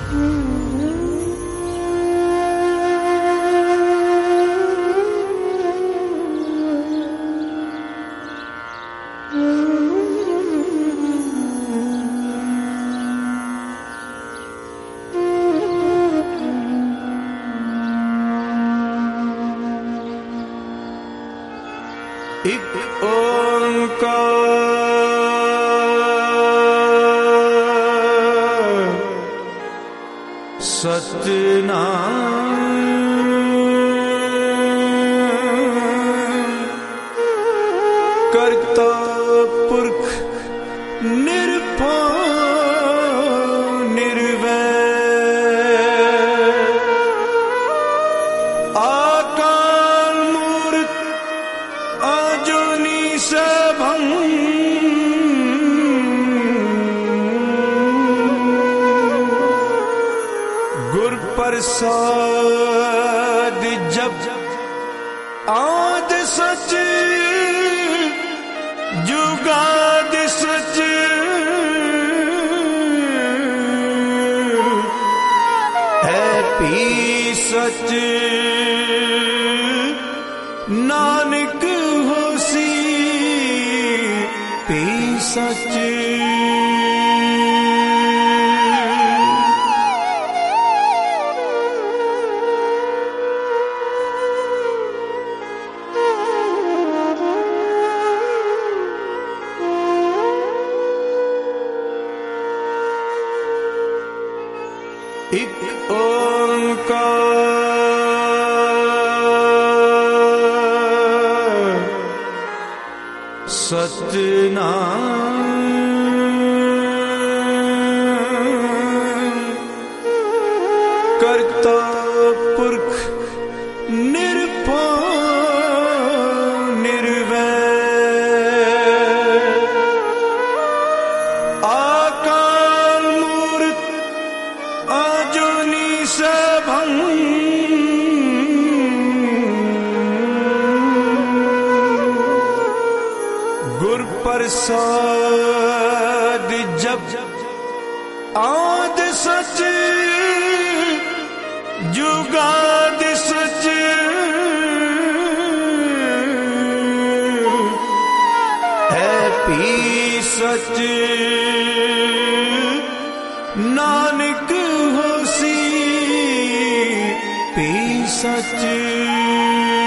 एक ओंकार सतनाम करता पुरख निर्भय आकार मूर्त अजूनी सबम गुर प्रसाद जब आद सच जुगाद सच है पी सच नानक होसी पी सच। एक ओंकार सतनाम करता पुरख निर्भय आकार मूर्त अजूनी सबम गुर प्रसाद जब आद सच जुगाद सच है पी सच नानक होसी पी सच।